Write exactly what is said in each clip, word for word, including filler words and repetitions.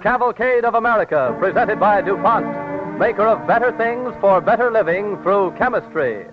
Cavalcade of America, presented by DuPont, maker of better things for better living through chemistry.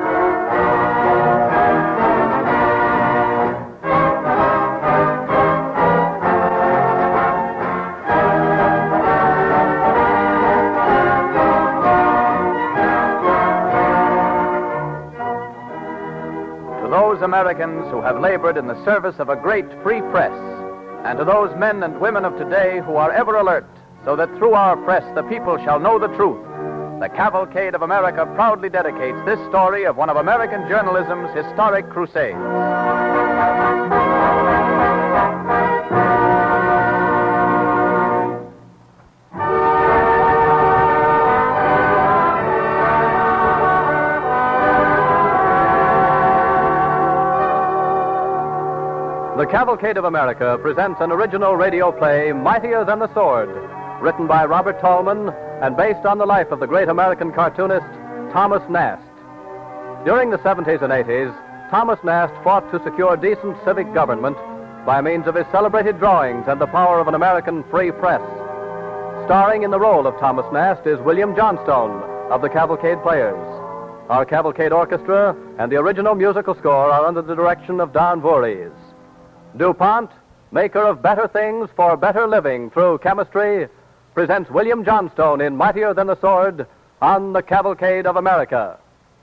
To those Americans who have labored in the service of a great free press, and to those men and women of today who are ever alert, so that through our press the people shall know the truth, the Cavalcade of America proudly dedicates this story of one of American journalism's historic crusades. The Cavalcade of America presents an original radio play, Mightier Than the Sword, written by Robert Tallman and based on the life of the great American cartoonist Thomas Nast. During the seventies and eighties, Thomas Nast fought to secure decent civic government by means of his celebrated drawings and the power of an American free press. Starring in the role of Thomas Nast is William Johnstone of the Cavalcade Players. Our Cavalcade Orchestra and the original musical score are under the direction of Don Voorhees. DuPont, maker of better things for better living through chemistry, presents William Johnstone in Mightier Than the Sword on the Cavalcade of America.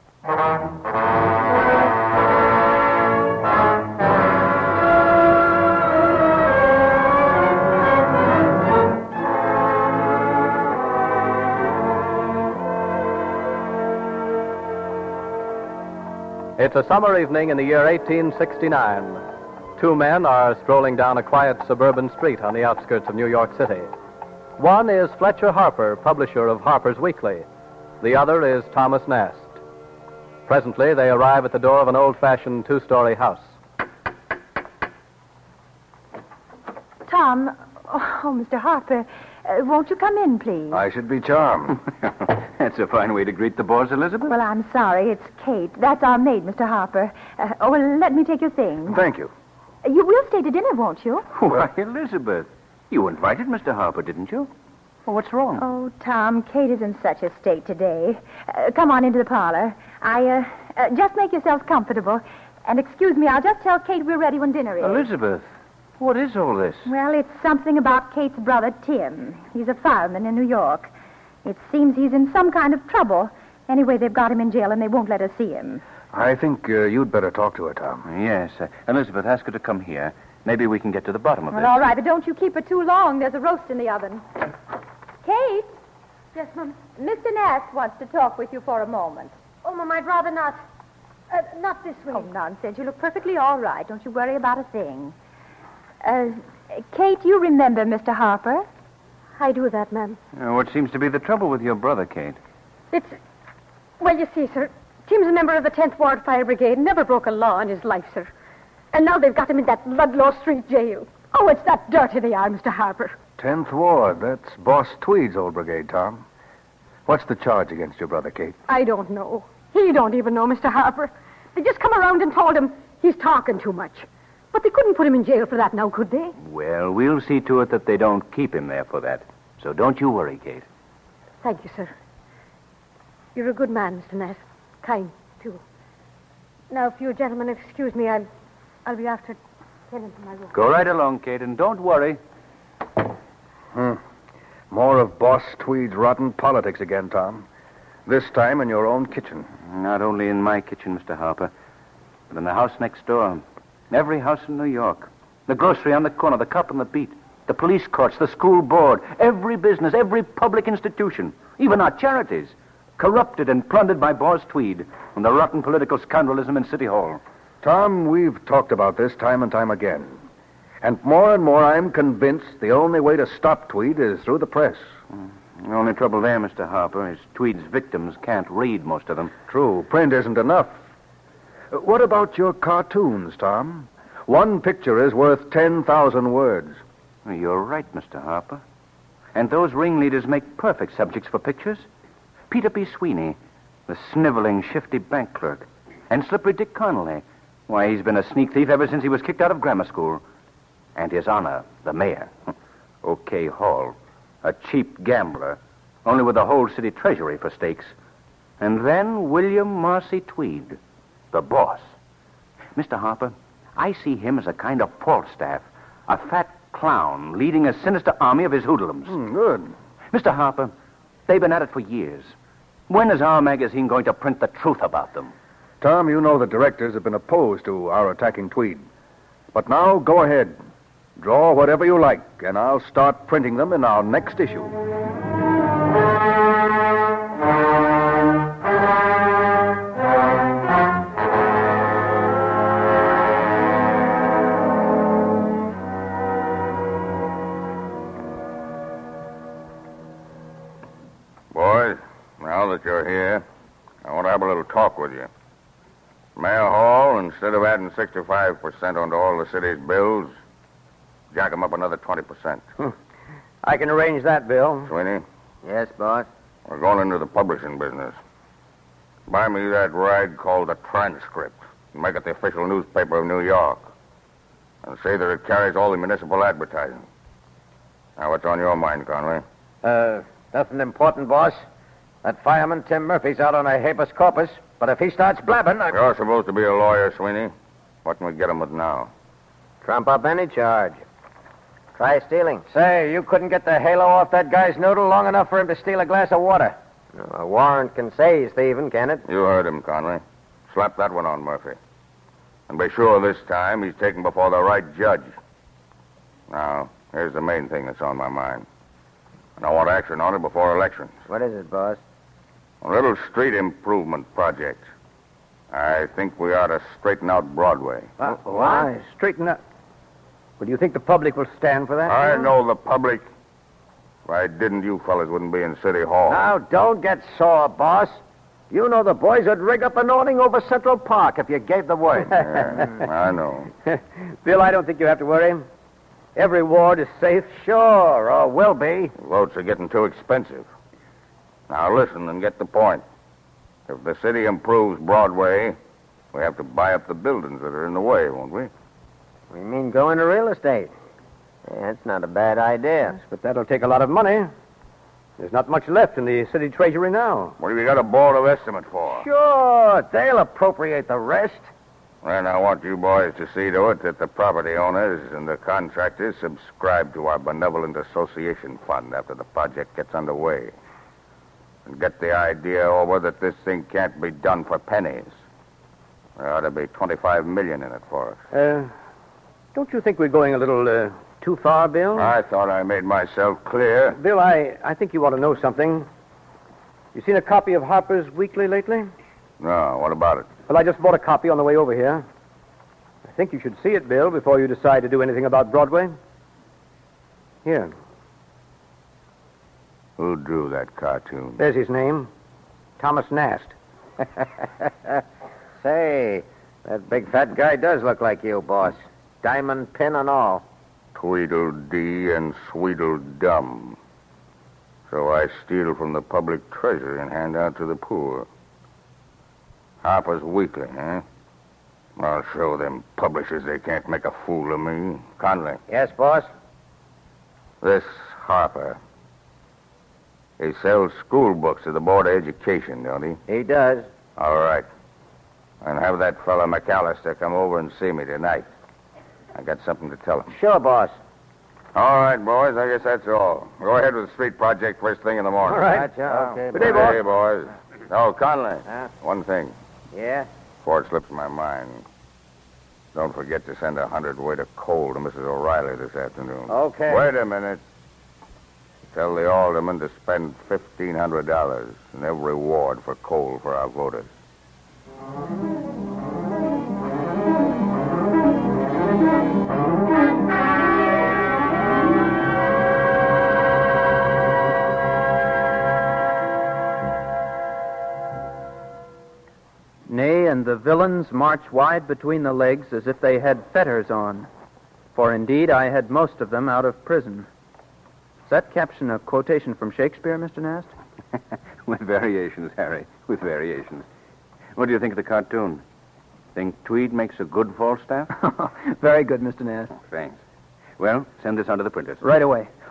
It's a summer evening in the year eighteen sixty-nine. Two men are strolling down a quiet suburban street on the outskirts of New York City. One is Fletcher Harper, publisher of Harper's Weekly. The other is Thomas Nast. Presently, they arrive at the door of an old-fashioned two-story house. Tom, oh, Mister Harper, uh, won't you come in, please? I should be charmed. That's a fine way to greet the boss, Elizabeth. Well, I'm sorry. It's Kate. That's our maid, Mister Harper. Uh, oh, well, let me take your things. Thank you. You will stay to dinner, won't you? Why, Elizabeth, you invited Mister Harper, didn't you? Well, what's wrong? Oh, Tom, Kate is in such a state today. Uh, come on into the parlor. I, uh, uh, just make yourselves comfortable. And excuse me, I'll just tell Kate we're ready when dinner is. Elizabeth, what is all this? Well, it's something about Kate's brother, Tim. He's a fireman in New York. It seems he's in some kind of trouble. Anyway, they've got him in jail and they won't let us see him. I think uh, you'd better talk to her, Tom. Yes. Uh, Elizabeth, ask her to come here. Maybe we can get to the bottom of Well, this. all right, but don't you keep it too long. There's a roast in the oven. Kate? Yes, Mum. Mister Nast wants to talk with you for a moment. Oh, Mum, I'd rather not. Uh, not this way. Oh, nonsense. You look perfectly all right. Don't you worry about a thing. Uh, Kate, you remember Mister Harper? I do that, ma'am. Uh, what seems to be the trouble with your brother, Kate? It's... Well, you see, sir, Tim's a member of the tenth Ward Fire Brigade, never broke a law in his life, sir. And now they've got him in that Ludlow Street jail. Oh, it's that dirty they are, Mister Harper. Tenth Ward. That's Boss Tweed's old brigade, Tom. What's the charge against your brother, Kate? I don't know. He don't even know, Mister Harper. They just come around and told him he's talking too much. But they couldn't put him in jail for that now, could they? Well, we'll see to it that they don't keep him there for that. So don't you worry, Kate. Thank you, sir. You're a good man, Mister Nast. Kind, too. Now, if you gentlemen excuse me, I'll, I'll be after tending to my room. Go right along, Kate, and don't worry. Hmm. More of Boss Tweed's rotten politics again, Tom. This time in your own kitchen. Not only in my kitchen, Mister Harper, but in the house next door. Every house in New York. The grocery on the corner, the cop on the beat, the police courts, the school board, every business, every public institution, even our charities, corrupted and plundered by Boss Tweed and the rotten political scoundrelism in City Hall. Tom, we've talked about this time and time again. And more and more I'm convinced the only way to stop Tweed is through the press. Mm. The only trouble there, Mister Harper, is Tweed's victims can't read, most of them. True. Print isn't enough. Uh, What about your cartoons, Tom? One picture is worth ten thousand words. You're right, Mister Harper. And those ringleaders make perfect subjects for pictures. Peter P. Sweeney, the sniveling, shifty bank clerk. And Slippery Dick Connolly. Why, he's been a sneak thief ever since he was kicked out of grammar school. And His Honor, the mayor. O.K. Hall, a cheap gambler, only with the whole city treasury for stakes. And then William Marcy Tweed, the boss. Mister Harper, I see him as a kind of Falstaff, a fat clown leading a sinister army of his hoodlums. Hmm, good. Mister Harper, they've been at it for years. When is our magazine going to print the truth about them? Tom, you know the directors have been opposed to our attacking Tweed. But now, go ahead. Draw whatever you like, and I'll start printing them in our next issue. Boys, now that you're here, I want to have a little talk with you. Mayor Hall, instead of adding sixty-five percent onto all the city's bills, jack 'em up another twenty percent. I can arrange that, Bill. Sweeney, Yes, boss. we're going into the publishing business. Buy me that rag called the Transcript and make it the official newspaper of New York. And say that it carries all the municipal advertising. Now, what's on your mind, Conway? Uh, nothing important, boss. That fireman, Tim Murphy's out on a habeas corpus, but if he starts blabbing, I... You're supposed to be a lawyer, Sweeney. What can we get him with now? Trump up any charge. Try stealing. Say, you couldn't get the halo off that guy's noodle long enough for him to steal a glass of water. A warrant can say he's thieving, can it? You heard him, Conway. Slap that one on Murphy. And be sure this time he's taken before the right judge. Now, here's the main thing that's on my mind. And I want action on it before elections. What is it, boss? A little street improvement project. I think we ought to straighten out Broadway. Uh, why? Straighten up. Well, do you think the public will stand for that? I know the public. If I didn't, you fellas wouldn't be in City Hall. Now, don't get sore, boss. You know the boys would rig up an awning over Central Park if you gave the word. Yeah, I know. Bill, I don't think you have to worry. Every ward is safe, sure, or will be. Votes are getting too expensive. Now listen and get the point. If the city improves Broadway, we have to buy up the buildings that are in the way, won't we? We mean go into real estate. Yeah, that's not a bad idea. Yes, but that'll take a lot of money. There's not much left in the city treasury now. What have you got a board of estimate for? Sure, they'll appropriate the rest. Then I want you boys to see to it that the property owners and the contractors subscribe to our benevolent association fund after the project gets underway. And get the idea over that this thing can't be done for pennies. There ought to be twenty-five million in it for us. Uh, don't you think we're going a little uh, too far, Bill? I thought I made myself clear. Bill, I, I think you ought to know something. You seen a copy of Harper's Weekly lately? No, what about it? Well, I just bought a copy on the way over here. I think you should see it, Bill, before you decide to do anything about Broadway. Here. Who drew that cartoon? There's his name. Thomas Nast. Say, that big fat guy does look like you, boss. Diamond pin and all. Tweedledee and Sweedledum. So I steal from the public treasury and hand out to the poor. Harper's Weekly, huh? I'll show them publishers they can't make a fool of me. Conley, Yes, boss? this Harper, he sells school books to the Board of Education, don't he? He does. All right. And have that fella McAllister come over and see me tonight. I got something to tell him. Sure, boss. All right, boys, I guess that's all. Go ahead with the street project first thing in the morning. All right. Okay, Good day, boys. Hey, boys. Oh, Conley, Huh? one thing. Yeah? Before it slips my mind, don't forget to send a hundredweight of coal to Missus O'Reilly this afternoon. Okay. Wait a minute. Tell the alderman to spend fifteen hundred dollars in every ward for coal for our voters. Nay, and the villains march wide between the legs as if they had fetters on. For indeed I had most of them out of prison. Is that caption a quotation from Shakespeare, Mister Nast? With variations, Harry, with variations. What do you think of the cartoon? Think Tweed makes a good Falstaff? Very good, Mister Nast. Thanks. Well, send this on to the printers. Right away.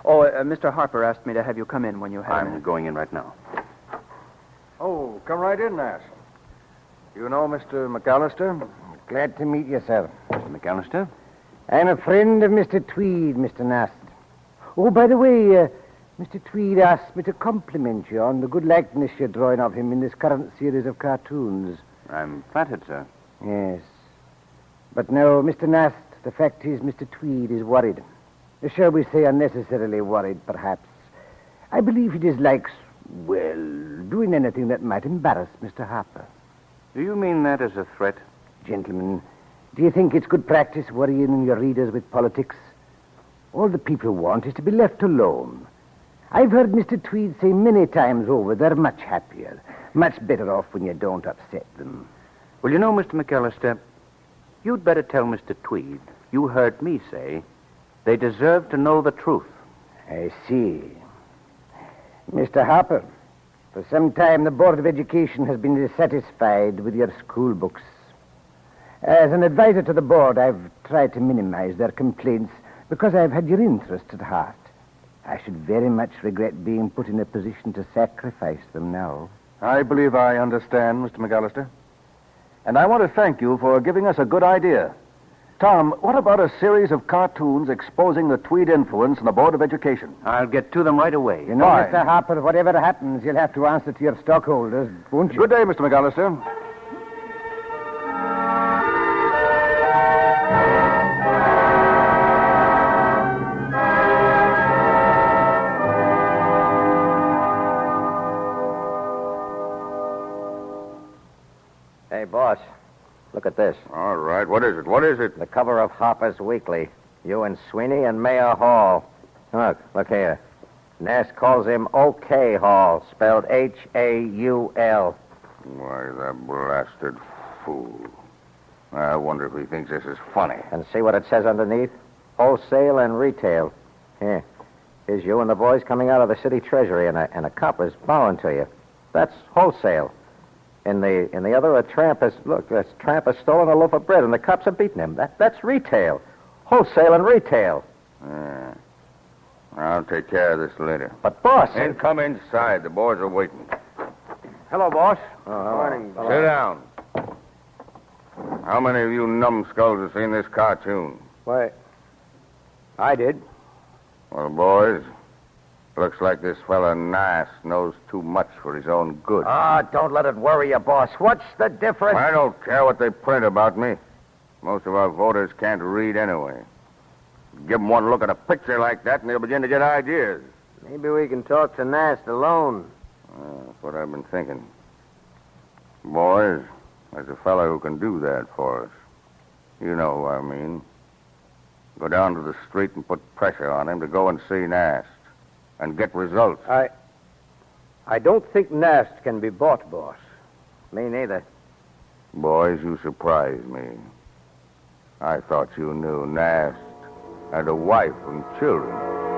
Oh, uh, Mister Harper asked me to have you come in when you have a I'm minute. going in right now. Oh, come right in, Nash. You know Mister McAllister? Glad to meet you, sir. Mister McAllister? I'm a friend of Mister Tweed, Mister Nast. Oh, by the way, uh, Mister Tweed asked me to compliment you on the good likeness you're drawing of him in this current series of cartoons. I'm flattered, sir. Yes. But no, Mister Nast, the fact is Mister Tweed is worried. Shall we say unnecessarily worried, perhaps. I believe he dislikes, well, doing anything that might embarrass Mister Harper. Do you mean that as a threat? Gentlemen, do you think it's good practice worrying your readers with politics? All the people want is to be left alone. I've heard Mister Tweed say many times over they're much happier, much better off when you don't upset them. Well, you know, Mister McAllister, you'd better tell Mister Tweed you heard me say they deserve to know the truth. I see. Mister Harper, for some time the Board of Education has been dissatisfied with your school books. As an advisor to the board, I've tried to minimize their complaints because I've had your interest at heart. I should very much regret being put in a position to sacrifice them now. I believe I understand, Mister McAllister. And I want to thank you for giving us a good idea. Tom, what about a series of cartoons exposing the Tweed influence in the Board of Education? I'll get to them right away. You know, Fine. Mister Harper, whatever happens, you'll have to answer to your stockholders, won't you? Good day, Mister McAllister. Hey, boss, look at this. All right, what is it? What is it? The cover of Harper's Weekly. You and Sweeney and Mayor Hall. Look, look here. Nast calls him O.K. Hall, spelled H A U L. Why, the blasted fool. I wonder if he thinks this is funny. And see what it says underneath? Wholesale and retail. Here. Here's you and the boys coming out of the city treasury, and a, and a cop is bowing to you. That's wholesale. In the in the other, a tramp has, look, this tramp has stolen a loaf of bread, and the cops have beaten him. That, that's retail. Wholesale and retail. Yeah. I'll take care of this later. But, boss... Then come inside. The boys are waiting. Hello, boss. Oh, morning. Sit down. How many of you numbskulls have seen this cartoon? Why, I did. Well, boys, looks like this fella Nast knows too much for his own good. Ah, don't let it worry you, boss. What's the difference? I don't care what they print about me. Most of our voters can't read anyway. Give them one look at a picture like that, and they'll begin to get ideas. Maybe we can talk to Nast alone. Uh, that's what I've been thinking. Boys, there's a fellow who can do that for us. You know who I mean. Go down to the street and put pressure on him to go and see Nast and get results. I... I don't think Nast can be bought, boss. Me neither. Boys, you surprise me. I thought you knew Nast had a wife and children.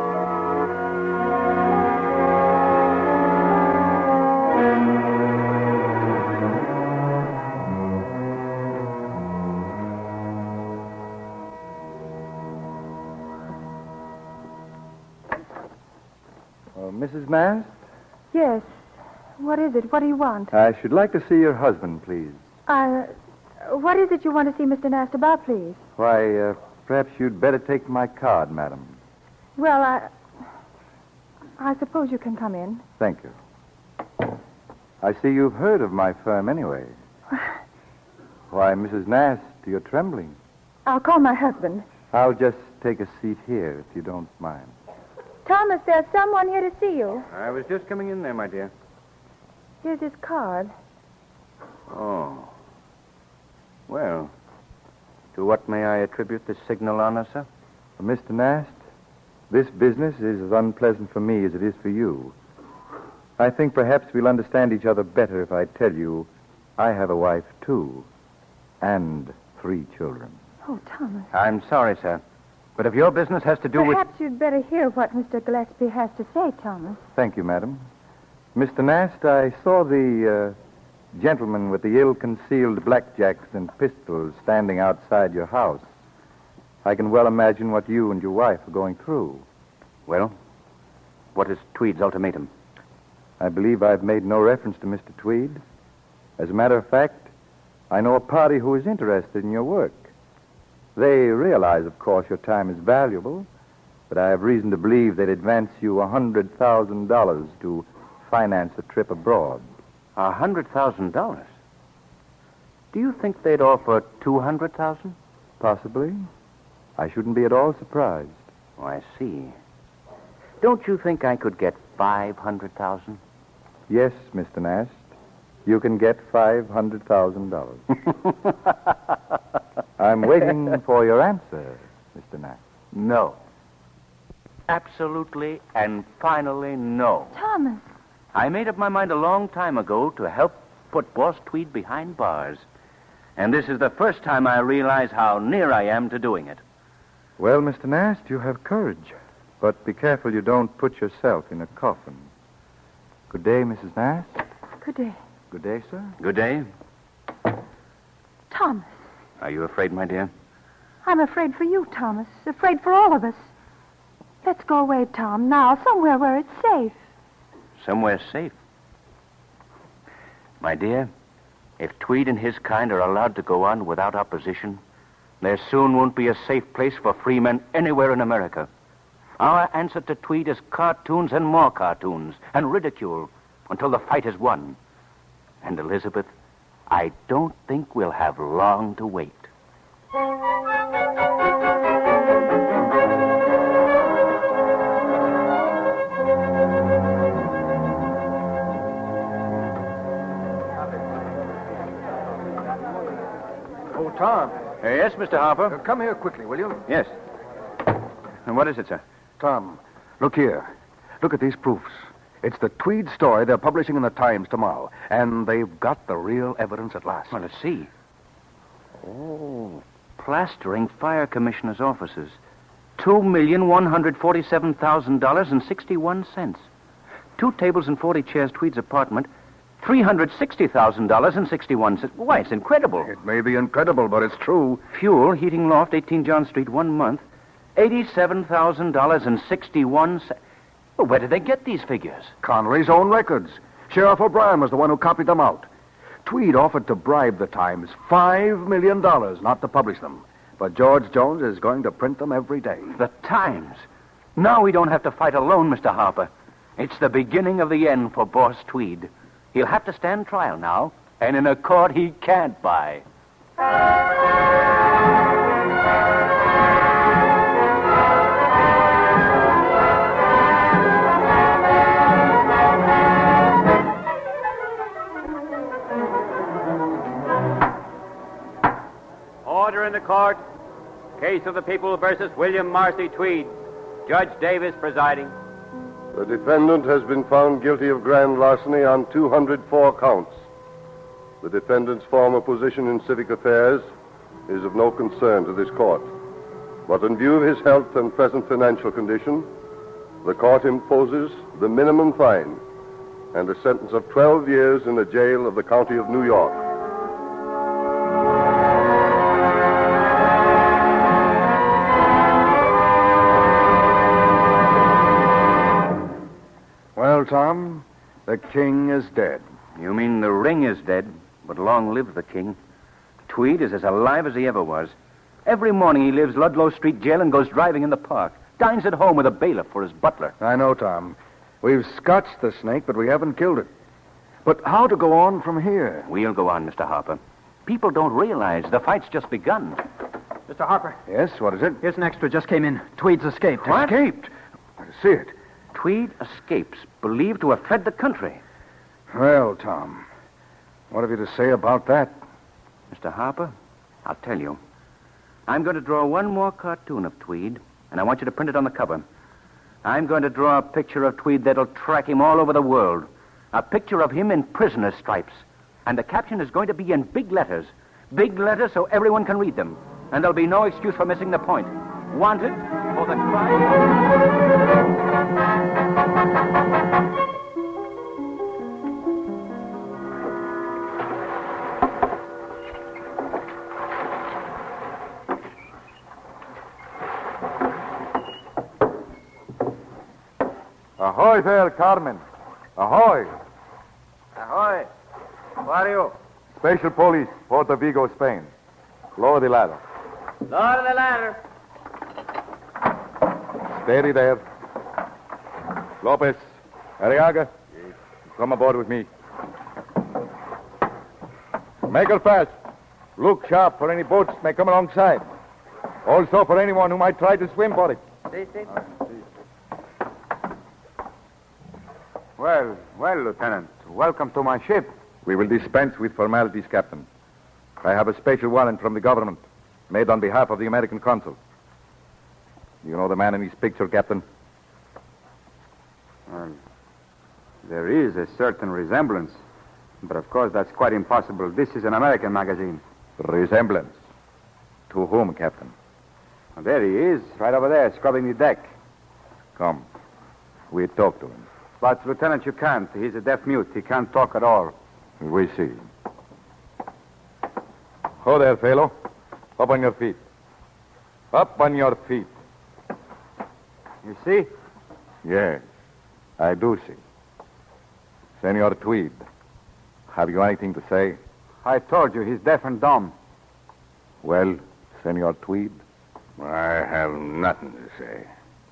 Uh, Missus Nast, Yes. What is it? What do you want? I should like to see your husband, please. Uh, what is it you want to see Mister Nast about, please? Why, uh, perhaps you'd better take my card, madam. Well, I... I suppose you can come in. Thank you. I see you've heard of my firm anyway. Why, Missus Nast, you're trembling. I'll call my husband. I'll just take a seat here, if you don't mind. Thomas, there's someone here to see you. I was just coming in there, my dear. Here's his card. Oh. Well, to what may I attribute this signal honor, sir? Uh, Mister Nast, this business is as unpleasant for me as it is for you. I think perhaps we'll understand each other better if I tell you I have a wife, too, and three children. Oh, Thomas. I'm sorry, sir. But if your business has to do with... Perhaps you'd better hear what Mister Gillespie has to say, Thomas. Thank you, madam. Mister Nast, I saw the uh, gentleman with the ill-concealed blackjacks and pistols standing outside your house. I can well imagine what you and your wife are going through. Well, What is Tweed's ultimatum? I believe I've made no reference to Mister Tweed. As a matter of fact, I know a party who is interested in your work. They realize, of course, your time is valuable, but I have reason to believe they'd advance you one hundred thousand dollars to finance a trip abroad. A hundred thousand dollars? Do you think they'd offer two hundred thousand? Possibly. I shouldn't be at all surprised. Oh, I see. Don't you think I could get five hundred thousand? Yes, Mister Nast. You can get five hundred thousand dollars. I'm waiting for your answer, Mister Nast. No. Absolutely and finally no. Thomas. I made up my mind a long time ago to help put Boss Tweed behind bars. And this is the first time I realize how near I am to doing it. Well, Mister Nast, you have courage. But be careful you don't put yourself in a coffin. Good day, Missus Nast. Good day. Good day, sir. Good day. Thomas. Are you afraid, my dear? I'm afraid for you, Thomas. Afraid for all of us. Let's go away, Tom, now, somewhere where it's safe. Somewhere safe? My dear, if Tweed and his kind are allowed to go on without opposition, there soon won't be a safe place for free men anywhere in America. Our answer to Tweed is cartoons and more cartoons, and ridicule, until the fight is won. And, Elizabeth, I don't think we'll have long to wait. Oh, Tom. Uh, yes, Mister Harper? Uh, come here quickly, will you? Yes. And what is it, sir? Tom, look here. Look at these proofs. It's the Tweed story they're publishing in the Times tomorrow. And they've got the real evidence at last. Well, let's see. Oh, plastering fire commissioner's offices. Two million one hundred forty-seven thousand dollars and sixty-one cents. Two tables and forty chairs, Tweed's apartment. Three hundred sixty thousand dollars and sixty-one cents. Why, it's incredible. It may be incredible, but it's true. Fuel, heating loft, eighteen John Street, one month. Eighty-seven thousand dollars and sixty-one cents. Well, where did they get these figures? Connery's own records. Sheriff O'Brien was the one who copied them out. Tweed offered to bribe the Times five million dollars not to publish them. But George Jones is going to print them every day. The Times. Now we don't have to fight alone, Mister Harper. It's the beginning of the end for Boss Tweed. He'll have to stand trial now, and in a court he can't buy. Order in the court. Case of the People versus William Marcy Tweed. Judge Davis presiding. The defendant has been found guilty of grand larceny on two hundred four counts. The defendant's former position in civic affairs is of no concern to this court. But in view of his health and present financial condition, the court imposes the minimum fine and a sentence of twelve years in the jail of the county of New York. Well, Tom, the king is dead. You mean the ring is dead, but long live the king. Tweed is as alive as he ever was. Every morning he leaves Ludlow Street jail and goes driving in the park. Dines at home with a bailiff for his butler. I know, Tom. We've scotched the snake, but we haven't killed it. But how to go on from here? We'll go on, Mister Harper. People don't realize the fight's just begun. Mister Harper. Yes, what is it? Here's an extra just came in. Tweed's escaped. What? Escaped? I see it. Tweed escapes, believed to have fled the country. Well, Tom, what have you to say about that? Mister Harper, I'll tell you. I'm going to draw one more cartoon of Tweed, and I want you to print it on the cover. I'm going to draw a picture of Tweed that'll track him all over the world. A picture of him in prisoner's stripes. And the caption is going to be in big letters. Big letters so everyone can read them. And there'll be no excuse for missing the point. Wanted for the crime... Ahoy there, Carmen. Ahoy. Ahoy. Who are you? Special Police, Puerto Vigo, Spain. Lower the ladder. Lower the ladder. Steady there. Lopez, Arriaga, come aboard with me. Make her fast. Look sharp for any boats may come alongside. Also for anyone who might try to swim for it. See, see. Well, well, Lieutenant. Welcome to my ship. We will dispense with formalities, Captain. I have a special warrant from the government, made on behalf of the American consul. You know the man in his picture, Captain? Well, there is a certain resemblance. But of course, that's quite impossible. This is an American magazine. Resemblance? To whom, Captain? There he is, right over there, scrubbing the deck. Come. We talk to him. But, Lieutenant, you can't. He's a deaf mute. He can't talk at all. We see. Ho there, fellow. Up on your feet. Up on your feet. You see? Yes, I do see. Senor Tweed, have you anything to say? I told you, he's deaf and dumb. Well, Senor Tweed? I have nothing to say.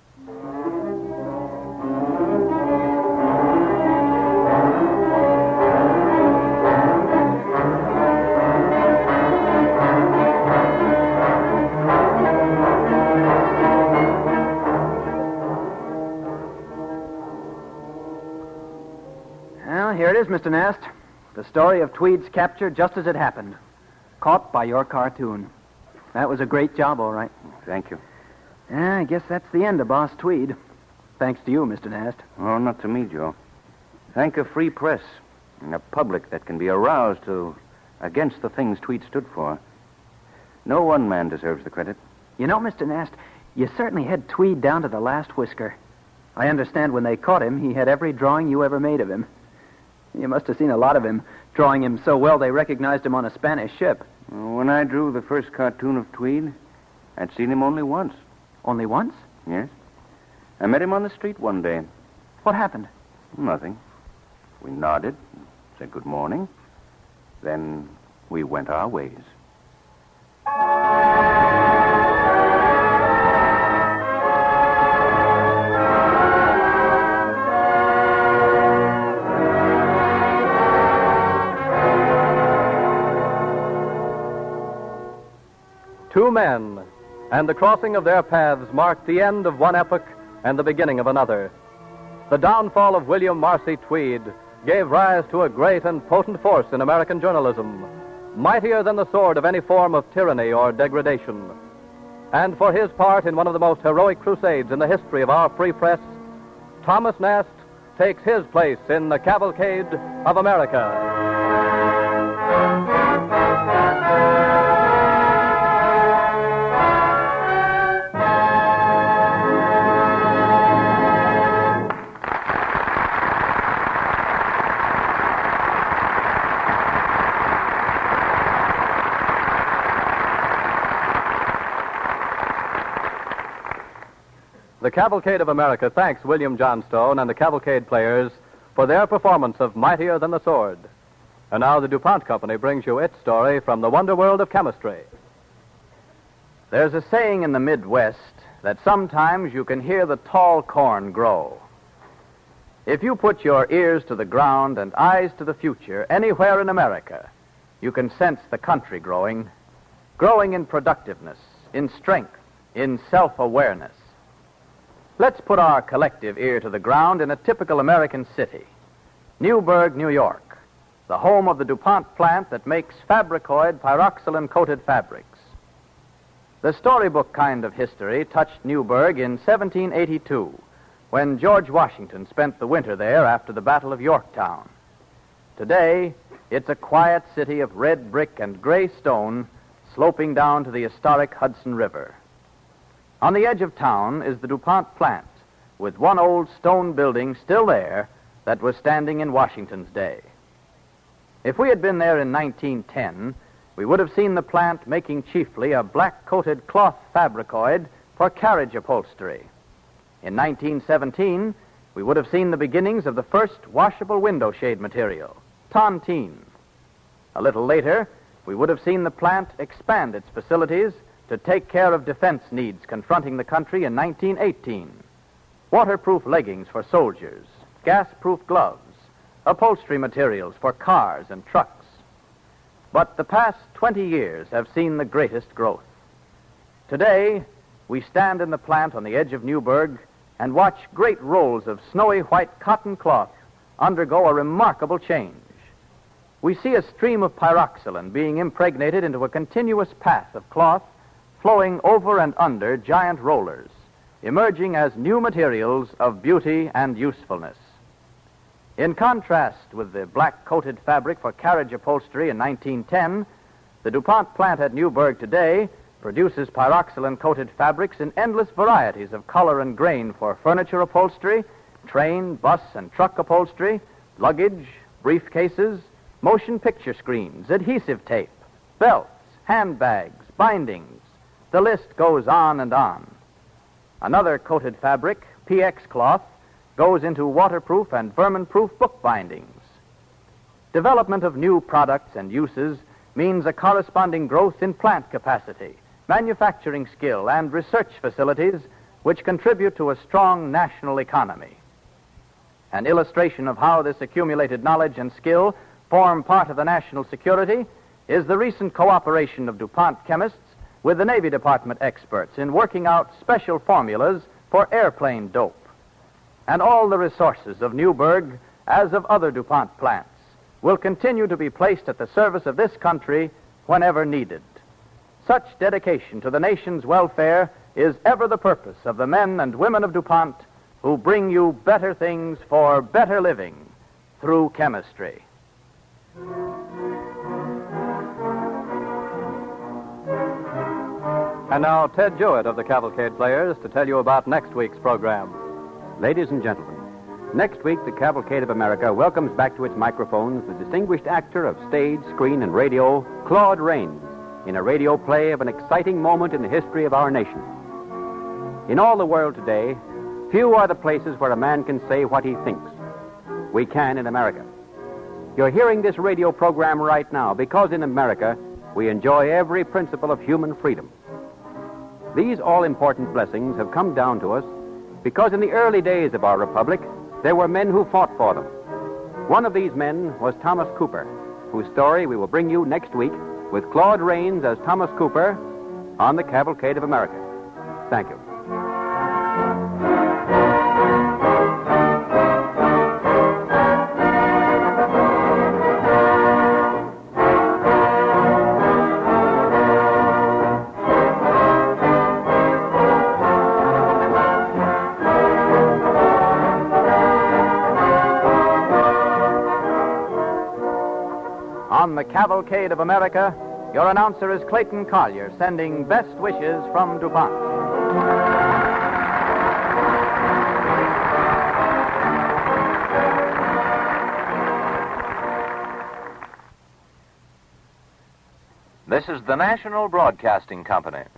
Well, here it is, Mister Nast. The story of Tweed's capture just as it happened. Caught by your cartoon. That was a great job, all right. Thank you. Yeah, I guess that's the end of Boss Tweed. Thanks to you, Mister Nast. Oh, not to me, Joe. Thank a free press and a public that can be aroused to against the things Tweed stood for. No one man deserves the credit. You know, Mister Nast, you certainly had Tweed down to the last whisker. I understand when they caught him, he had every drawing you ever made of him. You must have seen a lot of him, drawing him so well they recognized him on a Spanish ship. When I drew the first cartoon of Tweed, I'd seen him only once. Only once? Yes. I met him on the street one day. What happened? Nothing. We nodded, said good morning. Then we went our ways. Two men, and the crossing of their paths marked the end of one epoch and the beginning of another. The downfall of William Marcy Tweed gave rise to a great and potent force in American journalism, mightier than the sword of any form of tyranny or degradation. And for his part in one of the most heroic crusades in the history of our free press, Thomas Nast takes his place in the cavalcade of America. The Cavalcade of America thanks William Johnstone and the Cavalcade players for their performance of Mightier Than the Sword. And now the DuPont Company brings you its story from the wonder world of chemistry. There's a saying in the Midwest that sometimes you can hear the tall corn grow. If you put your ears to the ground and eyes to the future anywhere in America, you can sense the country growing, growing in productiveness, in strength, in self-awareness. Let's put our collective ear to the ground in a typical American city, Newburgh, New York, the home of the DuPont plant that makes Fabricoid pyroxylin-coated fabrics. The storybook kind of history touched Newburgh in seventeen eighty-two, when George Washington spent the winter there after the Battle of Yorktown. Today, it's a quiet city of red brick and gray stone sloping down to the historic Hudson River. On the edge of town is the DuPont plant, with one old stone building still there that was standing in Washington's day. If we had been there in nineteen ten, we would have seen the plant making chiefly a black-coated cloth fabricoid for carriage upholstery. In nineteen seventeen, we would have seen the beginnings of the first washable window shade material, Tontine. A little later, we would have seen the plant expand its facilities to take care of defense needs confronting the country in nineteen eighteen. Waterproof leggings for soldiers, gas-proof gloves, upholstery materials for cars and trucks. But the past twenty years have seen the greatest growth. Today, we stand in the plant on the edge of Newburgh and watch great rolls of snowy white cotton cloth undergo a remarkable change. We see a stream of pyroxylin being impregnated into a continuous path of cloth flowing over and under giant rollers, emerging as new materials of beauty and usefulness. In contrast with the black-coated fabric for carriage upholstery in nineteen ten, the DuPont plant at Newburgh today produces pyroxylin-coated fabrics in endless varieties of color and grain for furniture upholstery, train, bus, and truck upholstery, luggage, briefcases, motion picture screens, adhesive tape, belts, handbags, bindings. The list goes on and on. Another coated fabric, P X cloth, goes into waterproof and vermin-proof book bindings. Development of new products and uses means a corresponding growth in plant capacity, manufacturing skill, and research facilities which contribute to a strong national economy. An illustration of how this accumulated knowledge and skill form part of the national security is the recent cooperation of DuPont chemists with the Navy Department experts in working out special formulas for airplane dope. And all the resources of Newburgh, as of other DuPont plants, will continue to be placed at the service of this country whenever needed. Such dedication to the nation's welfare is ever the purpose of the men and women of DuPont who bring you better things for better living through chemistry. And now, Ted Jewett of the Cavalcade Players to tell you about next week's program. Ladies and gentlemen, next week the Cavalcade of America welcomes back to its microphones the distinguished actor of stage, screen, and radio, Claude Rains, in a radio play of an exciting moment in the history of our nation. In all the world today, few are the places where a man can say what he thinks. We can in America. You're hearing this radio program right now because in America we enjoy every principle of human freedom. These all-important blessings have come down to us because in the early days of our republic, there were men who fought for them. One of these men was Thomas Cooper, whose story we will bring you next week with Claude Rains as Thomas Cooper on the Cavalcade of America. Thank you. On the Cavalcade of America, your announcer is Clayton Collier, sending best wishes from DuPont. This is the National Broadcasting Company.